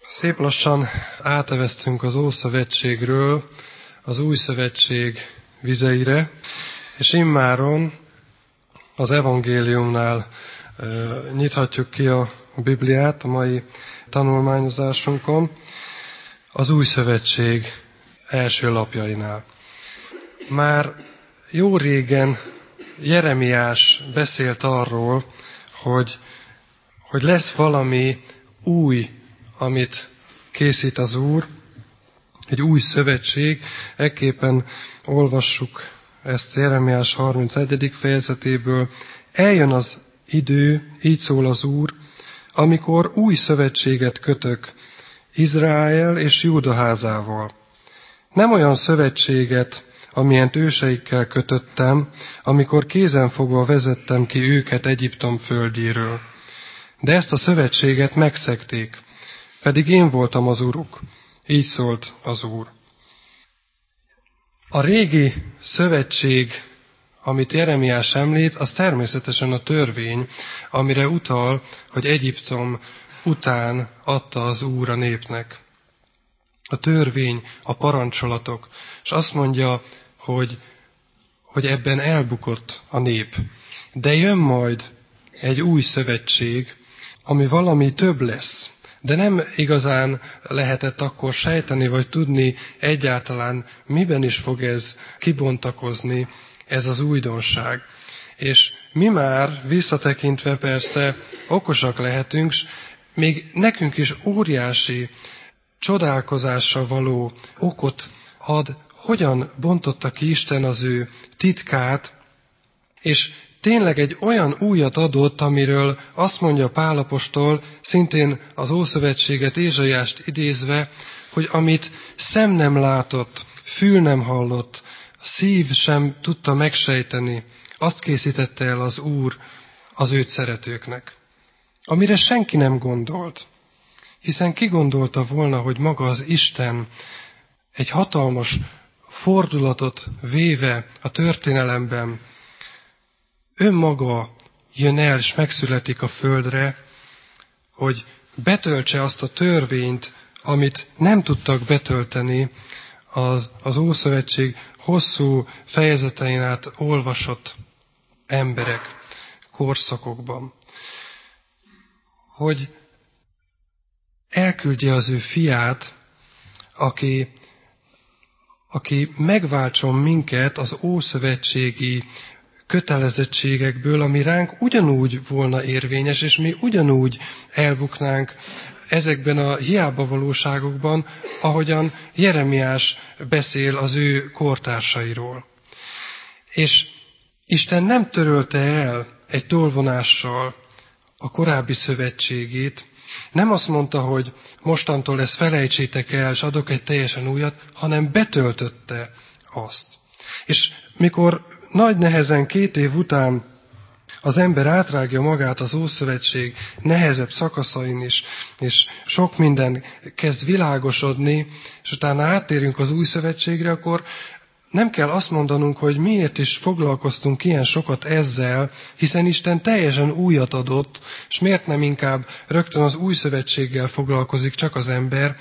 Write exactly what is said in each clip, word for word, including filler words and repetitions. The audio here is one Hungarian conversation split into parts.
Szép lassan áteveztünk az Ószövetségről az Új Szövetség vizeire, és immáron az evangéliumnál e, nyithatjuk ki a Bibliát a mai tanulmányozásunkon, az Új Szövetség első lapjainál. Már jó régen Jeremiás beszélt arról, hogy, hogy lesz valami új, amit készít az Úr, egy új szövetség. Ekképpen olvassuk ezt Jeremiás harmincegyedik fejezetéből. Eljön az idő, így szól az Úr, amikor új szövetséget kötök Izrael és Júda házával. Nem olyan szövetséget, amilyen őseikkel kötöttem, amikor kézenfogva vezettem ki őket Egyiptom földjéről. De ezt a szövetséget megszegték, pedig én voltam az Uruk. Így szólt az Úr. A régi szövetség, amit Jeremiás említ, az természetesen a törvény, amire utal, hogy Egyiptom után adta az Úr a népnek. A törvény, a parancsolatok, és azt mondja, hogy, hogy ebben elbukott a nép. De jön majd egy új szövetség, ami valami több lesz. De nem igazán lehetett akkor sejteni, vagy tudni egyáltalán, miben is fog ez kibontakozni, ez az újdonság. És mi már visszatekintve persze okosak lehetünk, s még nekünk is óriási csodálkozásra való okot ad, hogyan bontotta ki Isten az ő titkát, és tényleg egy olyan újat adott, amiről azt mondja Pál apostol, szintén az Ószövetséget, Ézsaiást idézve, hogy amit szem nem látott, fül nem hallott, szív sem tudta megsejteni, azt készítette el az Úr az őt szeretőknek. Amire senki nem gondolt. Hiszen ki gondolta volna, hogy maga az Isten egy hatalmas fordulatot véve a történelemben önmaga jön el és megszületik a földre, hogy betöltse azt a törvényt, amit nem tudtak betölteni az, az Ószövetség hosszú fejezetein át olvasott emberek korszakokban. Hogy elküldje az ő fiát, aki, aki megváltson minket az ószövetségi kötelezettségekből, ami ránk ugyanúgy volna érvényes, és mi ugyanúgy elbuknánk ezekben a hiába valóságokban, ahogyan Jeremiás beszél az ő kortársairól. És Isten nem törölte el egy tolvonással a korábbi szövetségét, nem azt mondta, hogy mostantól ezt felejtsétek el, és adok egy teljesen újat, hanem betöltötte azt. És mikor nagy nehezen két év után az ember átrágja magát az Ószövetség nehezebb szakaszain is, és sok minden kezd világosodni, és utána áttérünk az Új Szövetségre, akkor nem kell azt mondanunk, hogy miért is foglalkoztunk ilyen sokat ezzel, hiszen Isten teljesen újat adott, és miért nem inkább rögtön az Új Szövetséggel foglalkozik csak az ember.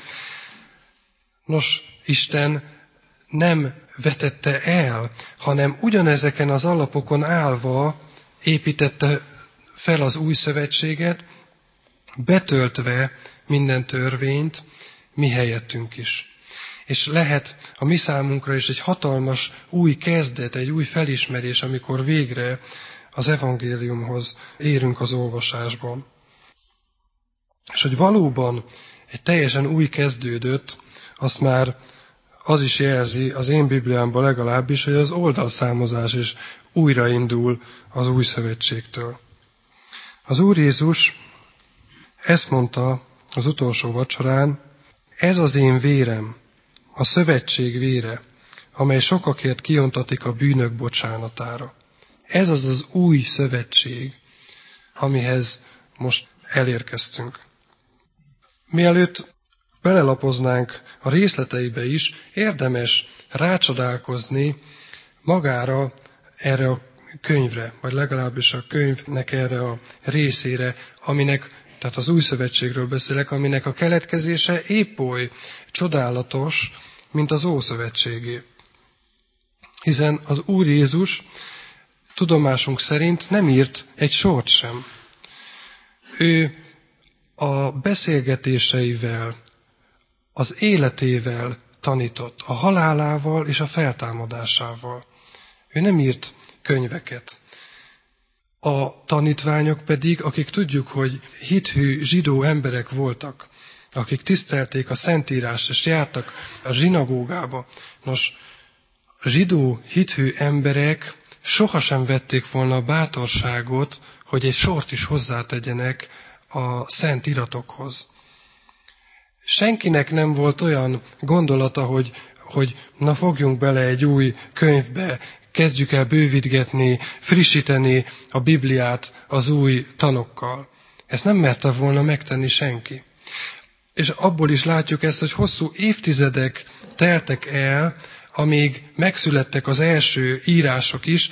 Nos, Isten nem vetette el, hanem ugyanezeken az alapokon állva építette fel az Új Szövetséget, betöltve minden törvényt, mi helyettünk is. És lehet a mi számunkra is egy hatalmas új kezdet, egy új felismerés, amikor végre az evangéliumhoz érünk az olvasásban. És hogy valóban egy teljesen új kezdődött, azt már az is jelzi az én Bibliámban legalábbis, hogy az oldalszámozás is újraindul az Új Szövetségtől. Az Úr Jézus ezt mondta az utolsó vacsorán, ez az én vérem, a szövetség vére, amely sokakért kiontatik a bűnök bocsánatára. Ez az az új szövetség, amihez most elérkeztünk. Mielőtt belelapoznánk a részleteibe is, érdemes rácsodálkozni magára erre a könyvre, vagy legalábbis a könyvnek erre a részére, aminek tehát az új szövetségről beszélek, aminek a keletkezése épp oly csodálatos, mint az ószövetségé. Hiszen az Úr Jézus tudomásunk szerint nem írt egy sort sem. Ő a beszélgetéseivel, az életével tanított, a halálával és a feltámadásával. Ő nem írt könyveket. A tanítványok pedig, akik tudjuk, hogy hithű zsidó emberek voltak, akik tisztelték a Szentírást és jártak a zsinagógába. Nos, zsidó hithű emberek sohasem vették volna a bátorságot, hogy egy sort is hozzátegyenek a szent iratokhoz. Senkinek nem volt olyan gondolata, hogy, hogy na fogjunk bele egy új könyvbe, kezdjük el bővítgetni, frissíteni a Bibliát az új tanokkal. Ezt nem merte volna megtenni senki. És abból is látjuk ezt, hogy hosszú évtizedek teltek el, amíg megszülettek az első írások is,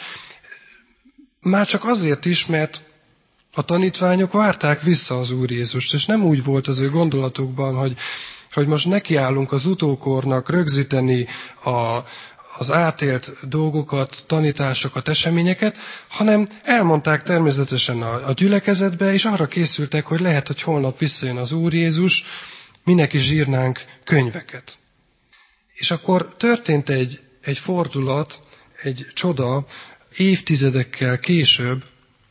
már csak azért is, mert a tanítványok várták vissza az Úr Jézust, és nem úgy volt az ő gondolatukban, hogy, hogy most nekiállunk az utókornak rögzíteni a, az átélt dolgokat, tanításokat, eseményeket, hanem elmondták természetesen a, a gyülekezetbe, és arra készültek, hogy lehet, hogy holnap visszajön az Úr Jézus, minek is írnánk könyveket. És akkor történt egy, egy fordulat, egy csoda évtizedekkel később,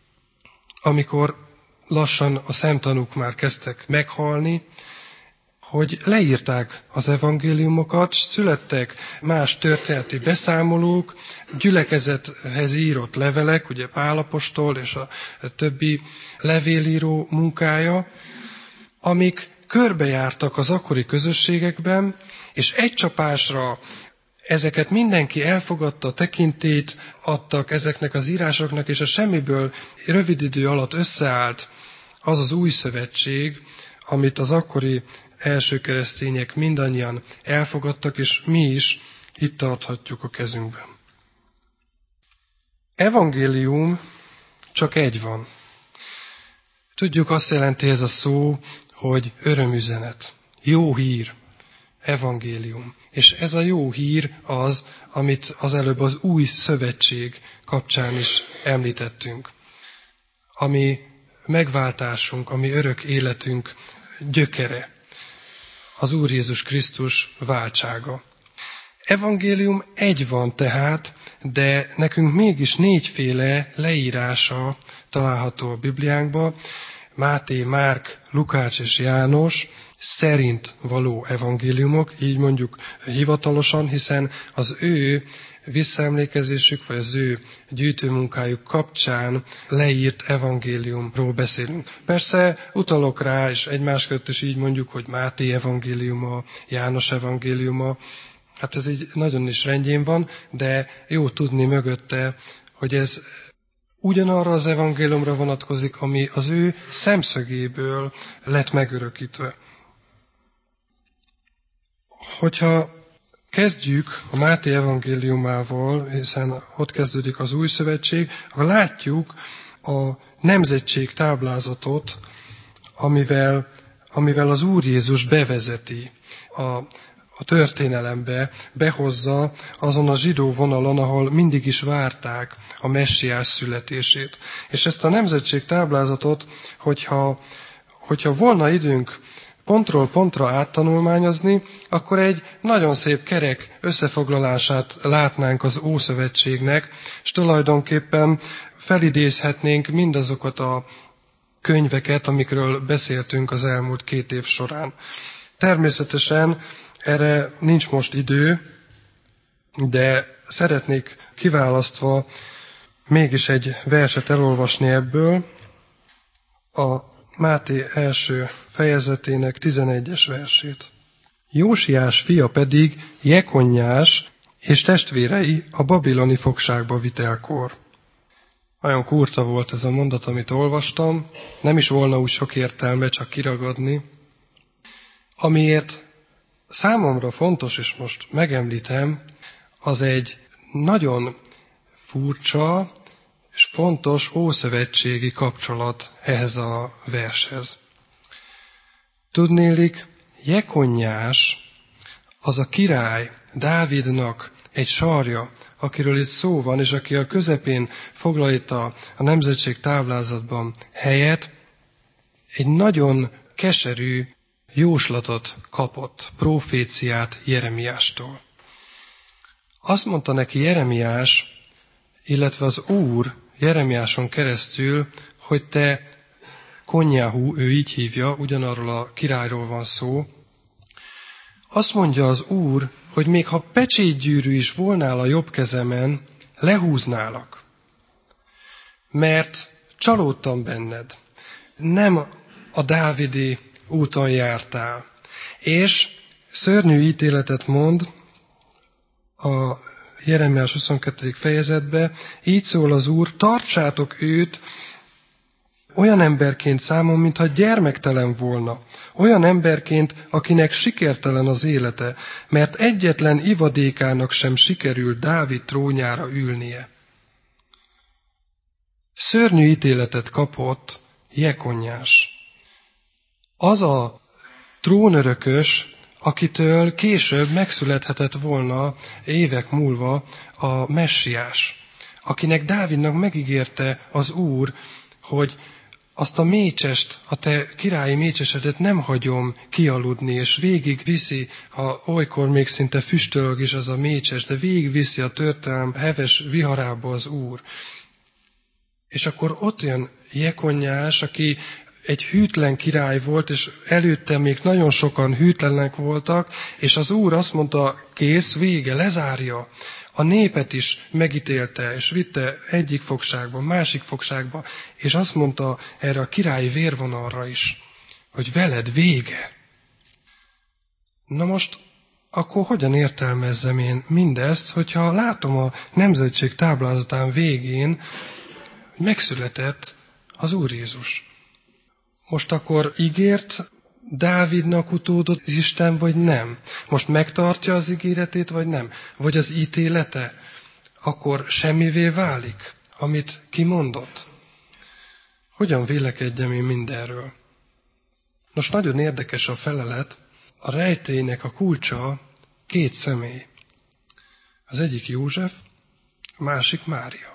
amikor lassan a szemtanúk már kezdtek meghalni, hogy leírták az evangéliumokat, születtek más történeti beszámolók, gyülekezethez írott levelek, ugye Pál apostol és a többi levélíró munkája, amik körbejártak az akkori közösségekben, és egy csapásra ezeket mindenki elfogadta, tekintélyt adtak ezeknek az írásoknak, és a semmiből rövid idő alatt összeállt az az új szövetség, amit az akkori első keresztények mindannyian elfogadtak, és mi is itt tarthatjuk a kezünkben. Evangélium csak egy van. Tudjuk, azt jelenti ez a szó, hogy örömüzenet, jó hír, evangélium. És ez a jó hír az, amit az előbb az új szövetség kapcsán is említettünk. Ami megváltásunk, ami örök életünk gyökere, az Úr Jézus Krisztus váltsága. Evangélium egy van tehát, de nekünk mégis négyféle leírása található a Bibliánkban. Máté, Márk, Lukács és János szerint való evangéliumok, így mondjuk hivatalosan, hiszen az ő visszaemlékezésük, vagy az ő gyűjtőmunkájuk kapcsán leírt evangéliumról beszélünk. Persze utalok rá, és egymás között is így mondjuk, hogy Máté evangéliuma, János evangéliuma, hát ez így nagyon is rendjén van, de jó tudni mögötte, hogy ez ugyanarra az evangéliumra vonatkozik, ami az ő szemszögéből lett megörökítve. Hogyha kezdjük a Máté evangéliumával, hiszen ott kezdődik az új szövetség, akkor látjuk a nemzetség táblázatot, amivel, amivel az Úr Jézus bevezeti a, a történelembe, behozza azon a zsidó vonalon, ahol mindig is várták a messiás születését. És ezt a nemzetség táblázatot, hogyha, hogyha volna időnk pontról pontra áttanulmányozni, akkor egy nagyon szép kerek összefoglalását látnánk az Ószövetségnek, és tulajdonképpen felidézhetnénk mindazokat a könyveket, amikről beszéltünk az elmúlt két év során. Természetesen erre nincs most idő, de szeretnék kiválasztva mégis egy verset elolvasni ebből, a Máté első fejezetének tizenegyes versét. Jósiás fia pedig Jekonyás és testvérei a babiloni fogságba vitelkor. Nagyon kurta volt ez a mondat, amit olvastam, nem is volna úgy sok értelme, csak kiragadni. Amiért számomra fontos, és most megemlítem, az egy nagyon furcsa és fontos ószövetségi kapcsolat ehhez a vershez. Tudnélik, Jekonyás az a király, Dávidnak egy sarja, akiről itt szó van, és aki a közepén foglalta a nemzetség táblázatban helyet, egy nagyon keserű jóslatot kapott, proféciát Jeremiástól. Azt mondta neki Jeremiás, illetve az Úr Jeremiáson keresztül, hogy te Konyahu, ő így hívja, ugyanarról a királyról van szó. Azt mondja az Úr, hogy még ha pecsétgyűrű is volnál a jobb kezemen, lehúználak. Mert csalódtam benned. Nem a dávidi úton jártál. És szörnyű ítéletet mond a Jeremiás huszonkettedik fejezetbe, így szól az Úr, tartsátok őt olyan emberként számon, mintha gyermektelen volna. Olyan emberként, akinek sikertelen az élete, mert egyetlen ivadékának sem sikerült Dávid trónjára ülnie. Szörnyű ítéletet kapott Jekonyás. Az a trónörökös, akitől később megszülethetett volna évek múlva a messiás, akinek Dávidnak megígérte az Úr, hogy azt a mécsest, a te királyi mécsesedet nem hagyom kialudni, és végig viszi, ha olykor még szinte füstölög is az a mécses, de végig viszi a történelem heves viharába az Úr. És akkor ott jön Jekonyás, aki egy hűtlen király volt, és előtte még nagyon sokan hűtlenek voltak, és az Úr azt mondta, kész, vége, lezárja. A népet is megítélte, és vitte egyik fogságba, másik fogságba, és azt mondta erre a királyi vérvonalra is, hogy veled vége. Na most, akkor hogyan értelmezzem én mindezt, hogyha látom a nemzetség táblázatán végén, hogy megszületett az Úr Jézus. Most akkor ígért Dávidnak utódott Isten, vagy nem? Most megtartja az ígéretét, vagy nem? Vagy az ítélete akkor semmivé válik, amit kimondott? Hogyan vélekedjem én mindenről? Most nagyon érdekes a felelet, a rejtélynek a kulcsa két személy. Az egyik József, a másik Mária.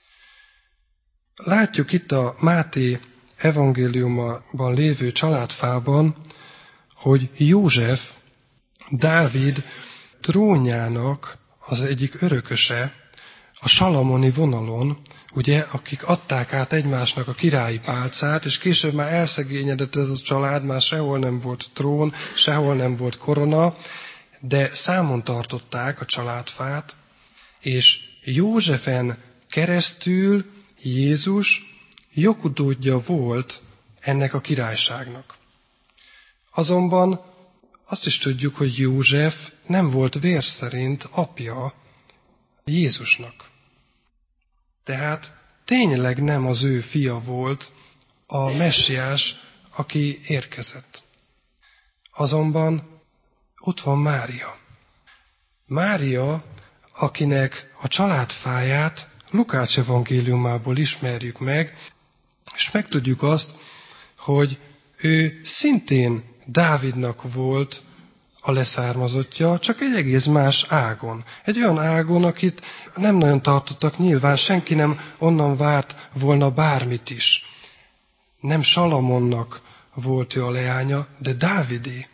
Látjuk itt a Máté evangéliumban lévő családfában, hogy József, Dávid trónjának az egyik örököse a salamoni vonalon, ugye, akik adták át egymásnak a királyi pálcát, és később már elszegényedett ez a család, már sehol nem volt trón, sehol nem volt korona, de számon tartották a családfát, és Józsefen keresztül Jézus jogutódja volt ennek a királyságnak. Azonban azt is tudjuk, hogy József nem volt vér szerint apja Jézusnak. Tehát tényleg nem az ő fia volt a messiás, aki érkezett. Azonban ott van Mária. Mária, akinek a családfáját Lukács evangéliumából ismerjük meg, és megtudjuk azt, hogy ő szintén Dávidnak volt a leszármazottja, csak egy egész más ágon. Egy olyan ágon, akit nem nagyon tartottak nyilván, senki nem onnan várt volna bármit is. Nem Salamonnak volt ő a leánya, de Dávidé.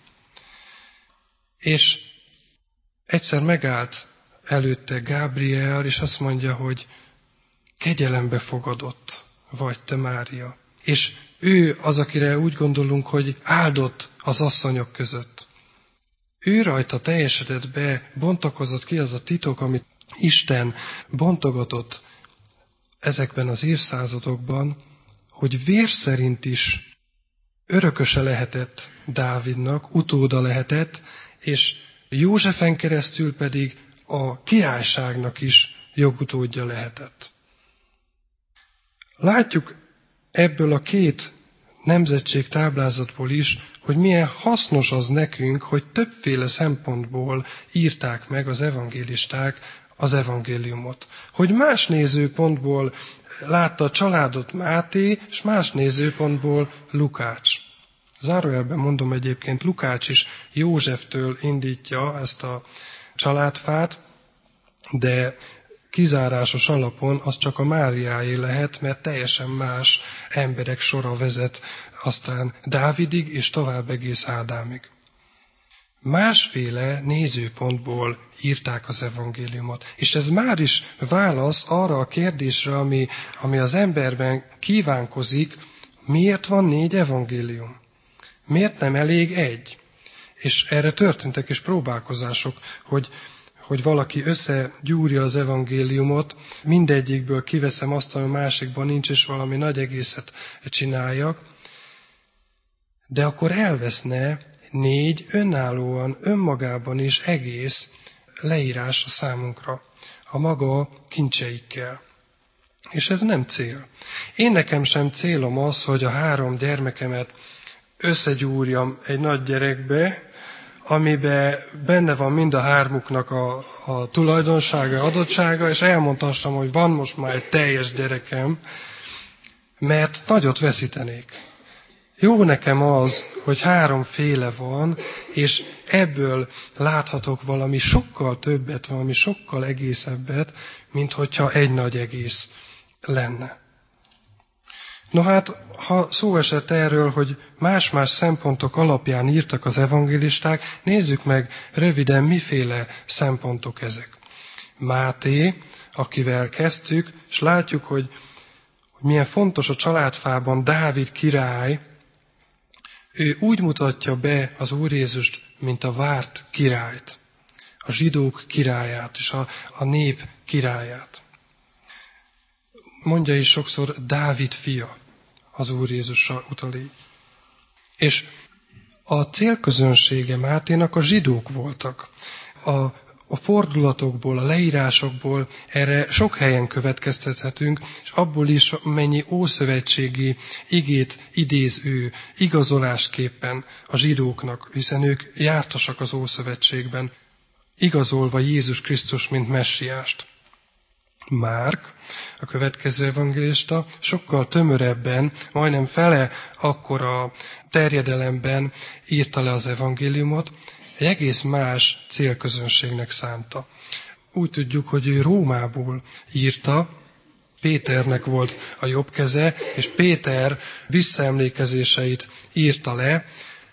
És egyszer megállt előtte Gábriel, és azt mondja, hogy kegyelembe fogadott vagy te, Mária. És ő az, akire úgy gondolunk, hogy áldott az asszonyok között. Ő rajta teljesedett be, bontakozott ki az a titok, amit Isten bontogatott ezekben az évszázadokban, hogy vér szerint is örököse lehetett Dávidnak, utóda lehetett, és Józsefen keresztül pedig a királyságnak is jogutódja lehetett. Látjuk ebből a két nemzetség táblázatból is, hogy milyen hasznos az nekünk, hogy többféle szempontból írták meg az evangélisták az evangéliumot. Hogy más nézőpontból látta a családot Máté, és más nézőpontból Lukács. Zárójelben mondom egyébként, Lukács is Józseftől indítja ezt a családfát, de kizárásos alapon az csak a Máriáé lehet, mert teljesen más emberek sora vezet aztán Dávidig és tovább egész Ádámig. Másféle nézőpontból írták az evangéliumot. És ez már is válasz arra a kérdésre, ami, ami az emberben kívánkozik, miért van négy evangélium? Miért nem elég egy? És erre történtek is próbálkozások, hogy, hogy valaki összegyúrja az evangéliumot, mindegyikből kiveszem azt, ami másikban nincs, és valami nagy egészet csináljak, de akkor elveszne négy önállóan, önmagában is egész leírás a számunkra, a maga kincseikkel. És ez nem cél. Én nekem sem célom az, hogy a három gyermekemet összegyúrjam egy nagy gyerekbe, amiben benne van mind a hármuknak a, a tulajdonsága, adottsága, és elmondhassam, hogy van most már egy teljes gyerekem, mert nagyot veszítenék. Jó nekem az, hogy háromféle van, és ebből láthatok valami sokkal többet, valami sokkal egészebbet, mint hogyha egy nagy egész lenne. No hát, ha szó esett erről, hogy más-más szempontok alapján írtak az evangélisták, nézzük meg röviden, miféle szempontok ezek. Máté, akivel kezdtük, és látjuk, hogy, hogy milyen fontos a családfában Dávid király, ő úgy mutatja be az Úr Jézust, mint a várt királyt, a zsidók királyát és a, a nép királyát. Mondja is sokszor Dávid fia, az Úr Jézusra utal így. És a célközönsége Máténak a zsidók voltak. A, a fordulatokból, a leírásokból erre sok helyen következtethetünk, és abból is mennyi ószövetségi igét idéz ő igazolásképpen a zsidóknak, hiszen ők jártasak az Ószövetségben, igazolva Jézus Krisztus, mint messiást. Márk, a következő evangélista, sokkal tömörebben, majdnem fele akkora terjedelemben írta le az evangéliumot, egy egész más célközönségnek szánta. Úgy tudjuk, hogy ő Rómából írta, Péternek volt a jobb keze, és Péter visszaemlékezéseit írta le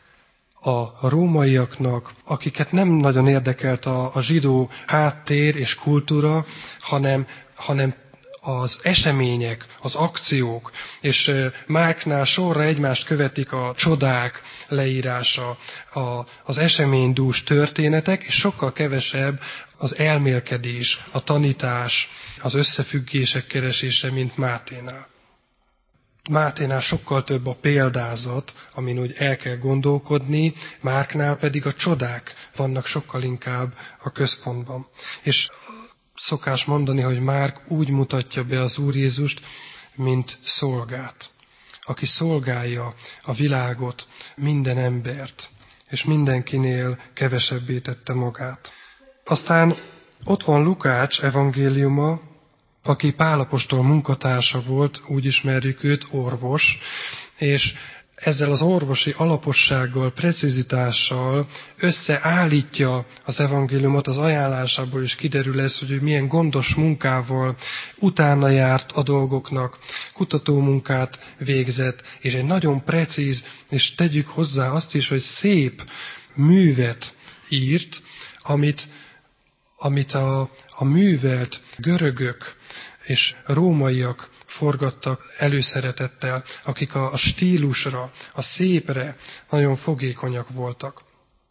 a rómaiaknak, akiket nem nagyon érdekelt a, a zsidó háttér és kultúra, hanem, hanem az események, az akciók, és Márknál sorra egymást követik a csodák leírása, a, az eseménydús történetek, és sokkal kevesebb az elmélkedés, a tanítás, az összefüggések keresése, mint Máténál. Máténál sokkal több a példázat, amin úgy el kell gondolkodni, Márknál pedig a csodák vannak sokkal inkább a központban. És szokás mondani, hogy Márk úgy mutatja be az Úr Jézust, mint szolgát, aki szolgálja a világot, minden embert, és mindenkinél kevesebbé tette magát. Aztán ott van Lukács evangéliuma, aki Pál apostol munkatársa volt, úgy ismerjük őt, orvos, és ezzel az orvosi alapossággal, precizitással összeállítja az evangéliumot, az ajánlásából is kiderül ez, hogy ő milyen gondos munkával utána járt a dolgoknak, kutatómunkát végzett, és egy nagyon precíz, és tegyük hozzá azt is, hogy szép művet írt, amit, amit a, a művelt görögök és rómaiak forgattak előszeretettel, akik a stílusra, a szépre nagyon fogékonyak voltak.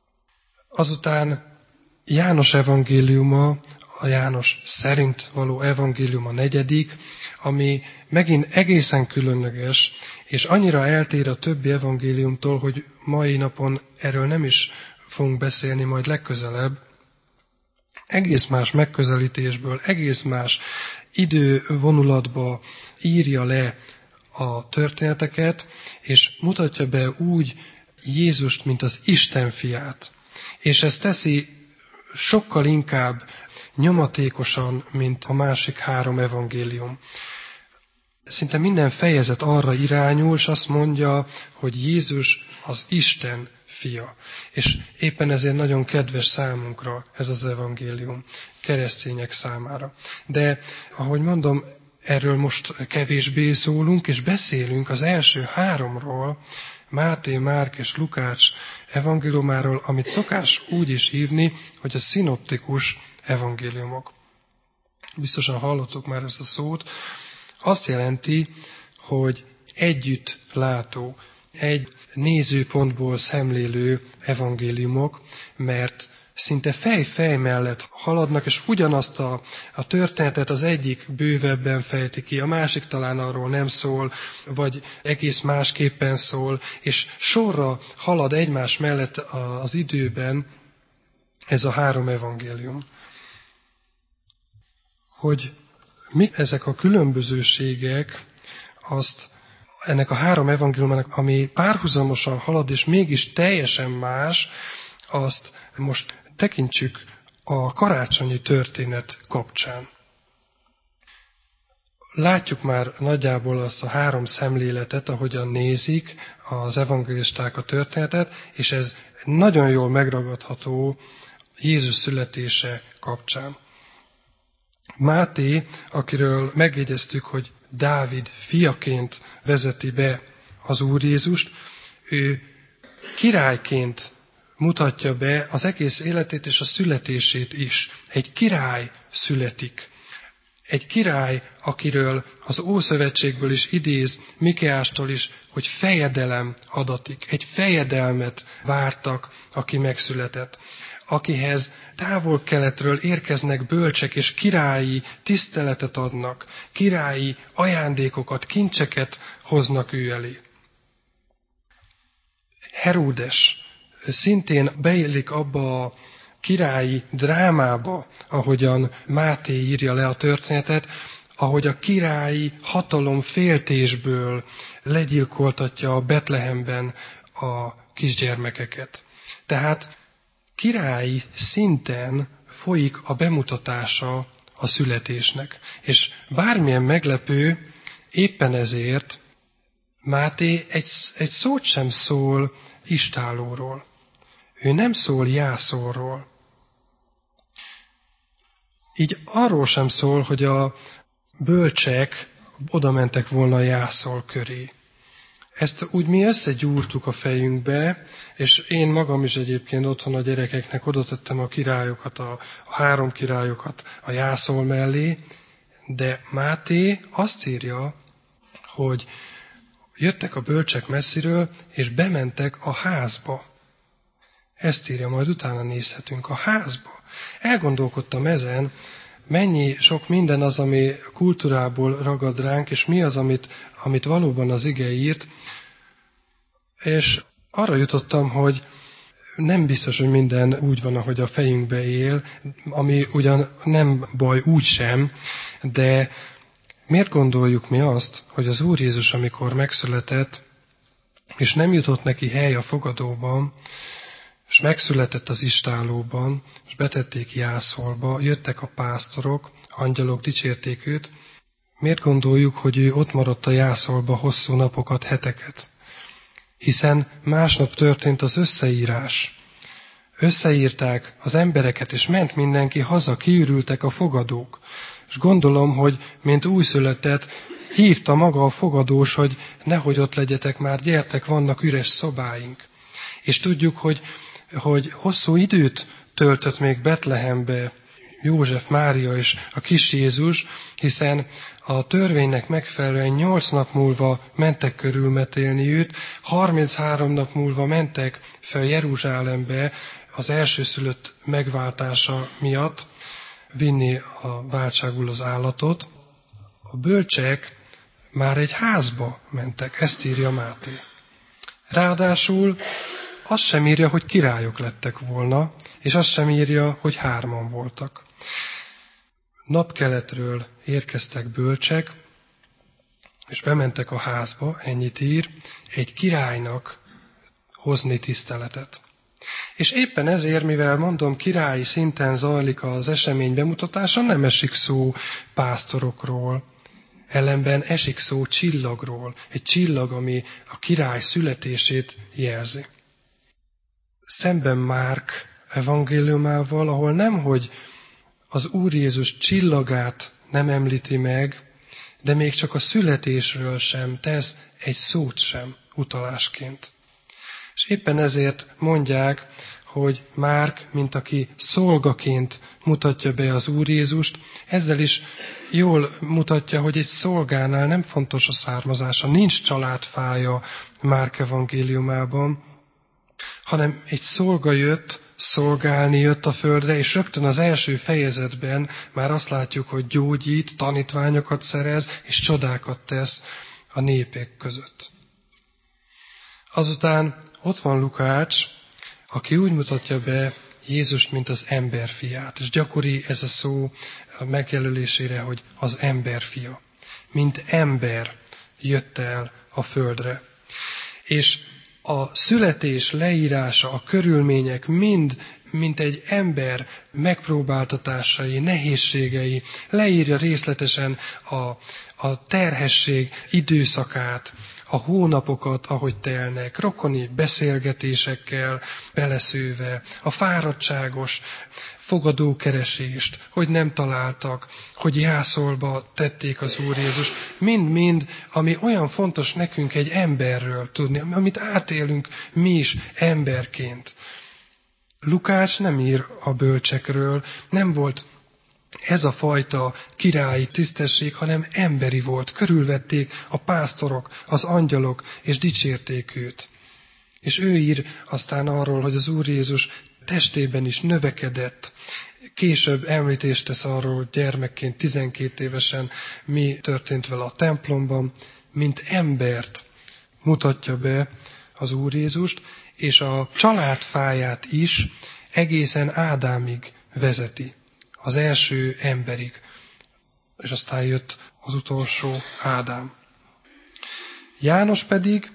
Azután János evangéliuma, a János szerint való evangélium a negyedik, ami megint egészen különleges, és annyira eltér a többi evangéliumtól, hogy mai napon erről nem is fogunk beszélni, majd legközelebb. Egész más megközelítésből, egész más idővonulatba írja le a történeteket, és mutatja be úgy Jézust, mint az Isten fiát. És ezt teszi sokkal inkább nyomatékosan, mint a másik három evangélium. szinte minden fejezet arra irányul, és azt mondja, hogy Jézus az Isten fia. És éppen ezért nagyon kedves számunkra ez az evangélium, keresztények számára. De, ahogy mondom, erről most kevésbé szólunk, és beszélünk az első háromról, Máté, Márk és Lukács evangéliumáról, amit szokás úgy is hívni, hogy a szinoptikus evangéliumok. Biztosan hallottuk már ezt a szót. Azt jelenti, hogy együtt látó, egy nézőpontból szemlélő evangéliumok, mert szinte fej-fej mellett haladnak, és ugyanazt a, a történetet az egyik bővebben fejti ki, a másik talán arról nem szól, vagy egész másképpen szól, és sorra halad egymás mellett az időben ez a három evangélium. Hogy mi ezek a különbözőségek, azt ennek a három evangéliumnak, ami párhuzamosan halad, és mégis teljesen más, azt most tekintsük a karácsonyi történet kapcsán. Látjuk már nagyjából azt a három szemléletet, ahogyan nézik az evangélisták a történetet, és ez nagyon jól megragadható Jézus születése kapcsán. Máté, akiről megjegyeztük, hogy Dávid fiaként vezeti be az Úr Jézust, ő királyként mutatja be az egész életét és a születését is. Egy király születik. Egy király, akiről az Ószövetségből is idéz, Mikeástól is, hogy fejedelem adatik. Egy fejedelmet vártak, aki megszületett. Akihez távol-keletről érkeznek bölcsek, és királyi tiszteletet adnak, királyi ajándékokat, kincseket hoznak ő elé. Heródes szintén beillik abba a királyi drámába, ahogyan Máté írja le a történetet, ahogy a királyi hatalom féltésből legyilkoltatja a Betlehemben a kisgyermekeket. Tehát királyi szinten folyik a bemutatása a születésnek. És bármilyen meglepő, éppen ezért Máté egy, egy szót sem szól istállóról. Ő nem szól jászolról. Így arról sem szól, hogy a bölcsek oda mentek volna a jászol köré. Ezt úgy mi összegyúrtuk a fejünkbe, és én magam is egyébként otthon a gyerekeknek odatettem a királyokat, a, a három királyokat a jászol mellé, de Máté azt írja, hogy jöttek a bölcsek messziről, és bementek a házba. Ezt írja, majd utána nézhetünk a házba. Elgondolkodtam ezen, mennyi sok minden az, ami kultúrából ragad ránk, és mi az, amit, amit valóban az ige írt. És arra jutottam, hogy nem biztos, hogy minden úgy van, ahogy a fejünkbe él, ami ugyan nem baj úgy sem, de miért gondoljuk mi azt, hogy az Úr Jézus, amikor megszületett, és nem jutott neki hely a fogadóban, és megszületett az istállóban, és betették jászolba, jöttek a pásztorok, angyalok dicsérték őt, miért gondoljuk, hogy ő ott maradt a jászolba hosszú napokat, heteket? Hiszen másnap történt az összeírás. Összeírták az embereket, és ment mindenki haza, kiürültek a fogadók. És gondolom, hogy mint újszületett, hívta maga a fogadós, hogy nehogy ott legyetek már, gyertek, vannak üres szobáink. És tudjuk, hogy, hogy hosszú időt töltött még Betlehembe József, Mária és a kis Jézus, hiszen a törvénynek megfelelően nyolc nap múlva mentek körülmetélni őt, harminchárom nap múlva mentek fel Jeruzsálembe az elsőszülött megváltása miatt vinni a váltságul az állatot. A bölcsek már egy házba mentek, ezt írja Máté. Ráadásul azt sem írja, hogy királyok lettek volna, és azt sem írja, hogy hárman voltak. Napkeletről érkeztek bölcsek, és bementek a házba, ennyit ír, egy királynak hozni tiszteletet. És éppen ezért, mivel mondom, királyi szinten zajlik az esemény bemutatása, nem esik szó pásztorokról, Ellenben esik szó csillagról, egy csillag, ami a király születését jelzi. Szemben Márk evangéliumával, ahol nemhogy az Úr Jézus csillagát nem említi meg, de még csak a születésről sem tesz egy szót sem utalásként. És éppen ezért mondják, hogy Márk, mint aki szolgaként mutatja be az Úr Jézust, ezzel is jól mutatja, hogy egy szolgánál nem fontos a származása, nincs családfája Márk evangéliumában, hanem egy szolga jött, szolgálni jött a földre, és rögtön az első fejezetben már azt látjuk, hogy gyógyít, tanítványokat szerez, és csodákat tesz a népek között. Azután ott van Lukács, aki úgy mutatja be Jézust, mint az emberfiát. És gyakori ez a szó megjelölésére, hogy az emberfia. Mint ember jött el a földre. És a születés leírása, a körülmények mind, mint egy ember megpróbáltatásai, nehézségei, leírja részletesen a, a terhesség időszakát, a hónapokat, ahogy telnek, rokoni beszélgetésekkel beleszőve, a fáradtságos fogadókeresést, hogy nem találtak, hogy jászolba tették az Úr Jézus. Mind-mind, ami olyan fontos nekünk egy emberről tudni, amit átélünk mi is emberként. Lukács nem ír a bölcsekről, nem volt ez a fajta királyi tisztesség, hanem emberi volt. Körülvették a pásztorok, az angyalok, és dicsérték őt. És ő ír aztán arról, hogy az Úr Jézus testében is növekedett. Később említést tesz arról, hogy gyermekként tizenkét évesen mi történt vele a templomban, mint embert mutatja be az Úr Jézust, és a családfáját is egészen Ádámig vezeti. Az első emberig. És aztán jött az utolsó Ádám. János pedig,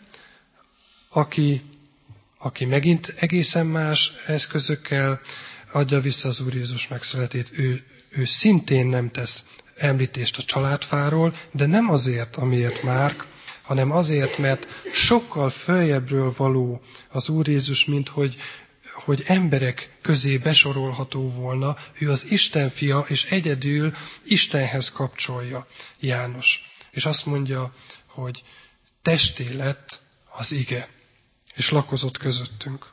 aki, aki megint egészen más eszközökkel adja vissza az Úr Jézus megszületét, ő, ő szintén nem tesz említést a családfáról, de nem azért, amiért Márk, hanem azért, mert sokkal följebbről való az Úr Jézus, mint hogy hogy emberek közé besorolható volna, ő az Isten fia, és egyedül Istenhez kapcsolja János. És azt mondja, hogy testé lett az ige, és lakozott közöttünk.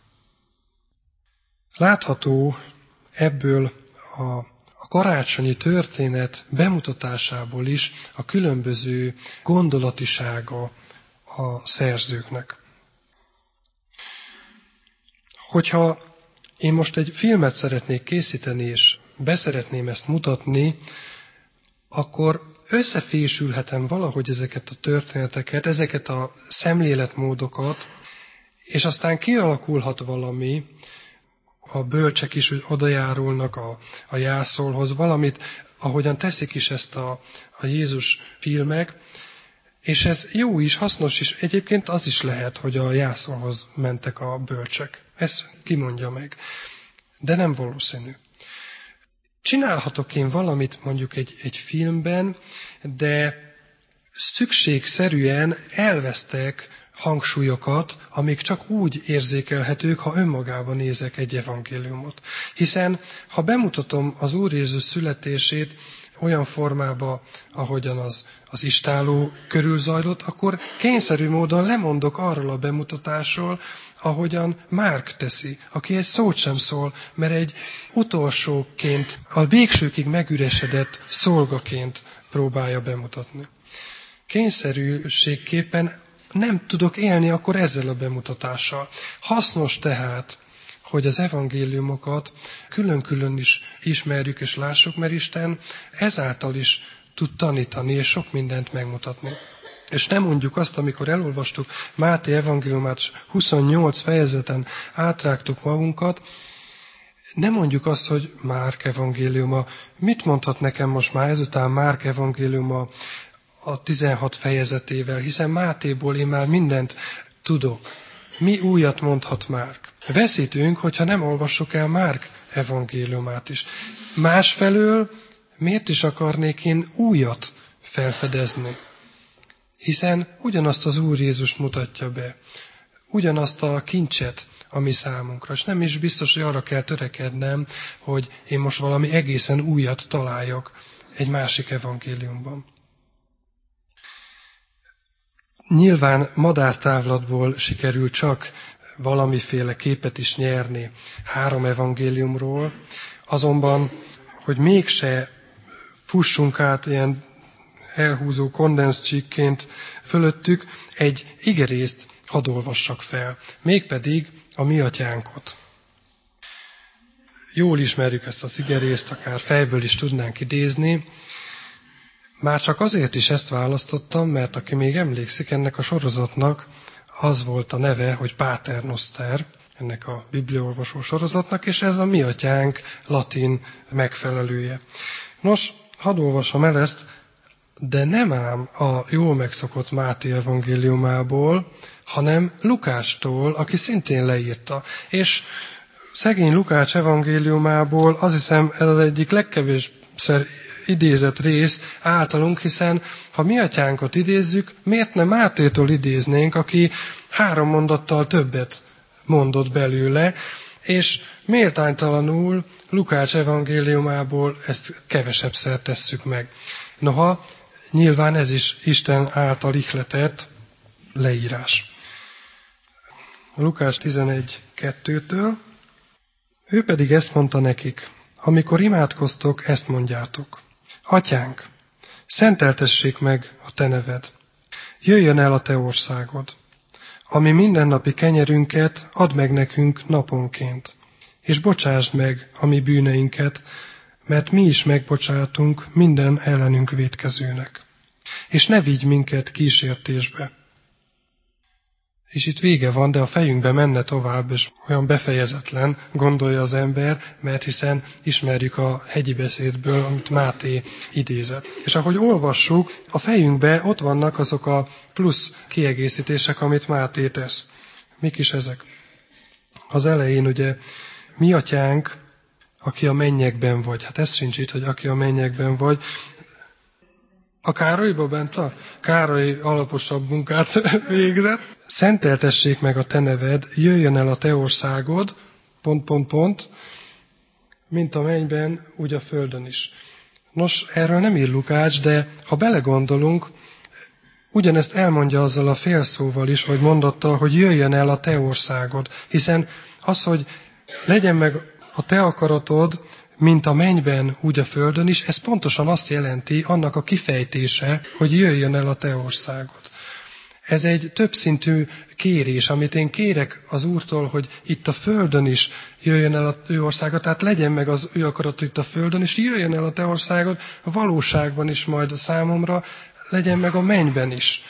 Látható ebből a, a karácsonyi történet bemutatásából is a különböző gondolatisága a szerzőknek. Hogyha én most egy filmet szeretnék készíteni, és beszeretném ezt mutatni, akkor összefésülhetem valahogy ezeket a történeteket, ezeket a szemléletmódokat, és aztán kialakulhat valami, a bölcsek is odajárulnak a, a jászolhoz, valamit, ahogyan teszik is ezt a, a Jézus filmek, és ez jó is, hasznos is. Egyébként az is lehet, hogy a jászolhoz mentek a bölcsek. Ez kimondja meg. De nem valószínű. Csinálhatok én valamit mondjuk egy, egy filmben, de szükségszerűen elvesztek hangsúlyokat, amik csak úgy érzékelhetők, ha önmagában nézek egy evangéliumot. Hiszen, ha bemutatom az Úr Jézus születését olyan formába, ahogyan az, az istálló körül zajlott, akkor kényszerű módon lemondok arról a bemutatásról, ahogyan Márk teszi, aki egy szót sem szól, mert egy utolsóként, a végsőkig megüresedett szolgaként próbálja bemutatni. Kényszerűségképpen nem tudok élni akkor ezzel a bemutatással. Hasznos tehát, hogy az evangéliumokat külön-külön is ismerjük és lássuk, mert Isten ezáltal is tud tanítani és sok mindent megmutatni. És nem mondjuk azt, amikor elolvastuk Máté evangéliumát, huszonnyolc fejezeten átrágtuk magunkat, nem mondjuk azt, hogy Márk evangéliuma. Mit mondhat nekem most már ezután Márk evangéliuma a tizenhat fejezetével, hiszen Mátéból én már mindent tudok. Mi újat mondhat Márk? Veszítünk, hogyha nem olvassuk el Márk evangéliumát is. Másfelől miért is akarnék én újat felfedezni. Hiszen ugyanazt az Úr Jézus mutatja be, ugyanazt a kincset, ami számunkra. És nem is biztos, hogy arra kell törekednem, hogy én most valami egészen újat találjak egy másik evangéliumban. Nyilván madártávlatból sikerül csak valamiféle képet is nyerni három evangéliumról, azonban, hogy mégse fussunk át ilyen elhúzó kondenszcsíkként fölöttük, egy igerészt hadd olvassak fel, mégpedig a mi atyánkot. Jól ismerjük ezt az igerészt, akár fejből is tudnánk idézni. Már csak azért is ezt választottam, mert aki még emlékszik, ennek a sorozatnak az volt a neve, hogy Pater Noster, ennek a bibliaolvasó sorozatnak, és ez a mi atyánk latin megfelelője. Nos, hadd olvasom el ezt, de nem ám a jól megszokott Máté evangéliumából, hanem Lukástól, aki szintén leírta. És szegény Lukács evangéliumából azt hiszem ez az egyik legkevésszer idézett rész általunk, hiszen ha mi atyánkot idézzük, miért nem Mátétól idéznénk, aki három mondattal többet mondott belőle, és méltánytalanul Lukács evangéliumából ezt kevesebbszer tesszük meg. Noha, nyilván ez is Isten által ihletett leírás. Lukács tizenegy kettőtől. Ő pedig ezt mondta nekik, amikor imádkoztok, ezt mondjátok. Atyánk, szenteltessék meg a te neved. Jöjjön el a te országod. Ami mindennapi kenyerünket add meg nekünk naponként, és bocsásd meg a mi bűneinket, mert mi is megbocsátunk minden ellenünk vétkezőnek. És ne vigy minket kísértésbe. És itt vége van, de a fejünkbe menne tovább, és olyan befejezetlen, gondolja az ember, mert hiszen ismerjük a hegyi beszédből, amit Máté idézett. És ahogy olvassuk, a fejünkbe ott vannak azok a plusz kiegészítések, amit Máté tesz. Mik is ezek? Az elején ugye, mi atyánk, aki a mennyekben vagy. Hát ez sincs itt, hogy aki a mennyekben vagy. A Károlyba bent a Károly alaposabb munkát végzett. Szenteltessék meg a te neved, jöjjön el a te országod, pont, pont, pont, mint a mennyben, úgy a földön is. Nos, erről nem ír Lukács, de ha belegondolunk, ugyanezt elmondja azzal a félszóval is, vagy mondattal, hogy jöjjön el a te országod. Hiszen az, hogy legyen meg a te akaratod, mint a mennyben, úgy a földön is, ez pontosan azt jelenti, annak a kifejtése, hogy jöjjön el a te országod. Ez egy többszintű kérés, amit én kérek az Úrtól, hogy itt a földön is jöjjön el a ő országa, tehát legyen meg az ő akarat itt a földön, és jöjjön el a te országod a valóságban is majd a számomra, legyen meg a mennyben is.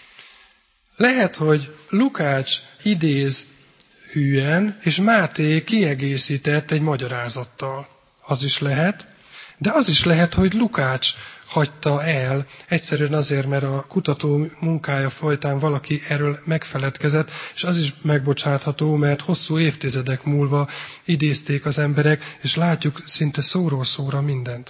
Lehet, hogy Lukács idéz hűen, és Máté kiegészített egy magyarázattal. Az is lehet, de az is lehet, hogy Lukács hagyta el, egyszerűen azért, mert a kutató munkája folytán valaki erről megfeledkezett, és az is megbocsátható, mert hosszú évtizedek múlva idézték az emberek, és látjuk szinte szóról szóra mindent.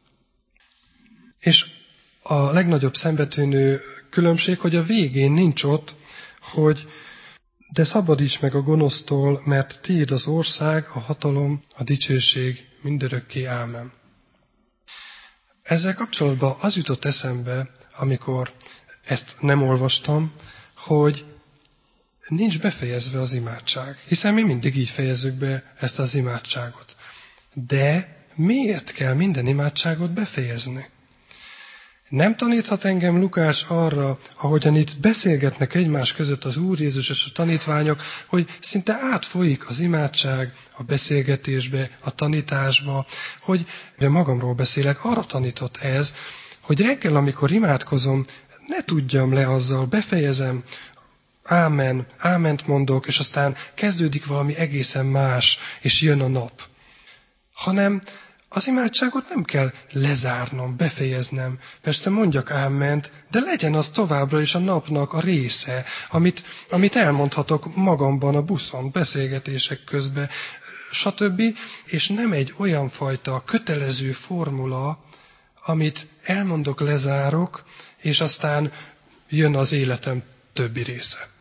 És a legnagyobb szembetűnő különbség, hogy a végén nincs ott, hogy de szabadíts meg a gonosztól, mert tiéd az ország, a hatalom, a dicsőség mindörökké. Ámen. Ezzel kapcsolatban az jutott eszembe, amikor ezt nem olvastam, hogy nincs befejezve az imádság. Hiszen mi mindig így fejezzük be ezt az imádságot. De miért kell minden imádságot befejezni? Nem taníthat engem Lukács arra, ahogyan itt beszélgetnek egymás között az Úr Jézus és a tanítványok, hogy szinte átfolyik az imádság a beszélgetésbe, a tanításba, hogy magamról beszélek, arra tanított ez, hogy reggel, amikor imádkozom, ne tudjam le azzal, befejezem, ámen, áment mondok, és aztán kezdődik valami egészen más, és jön a nap. Hanem az imádságot nem kell lezárnom, befejeznem. Persze mondjak áment, de legyen az továbbra is a napnak a része, amit, amit elmondhatok magamban a buszon, beszélgetések közben, stb. És nem egy olyan fajta kötelező formula, amit elmondok, lezárok, és aztán jön az életem többi része.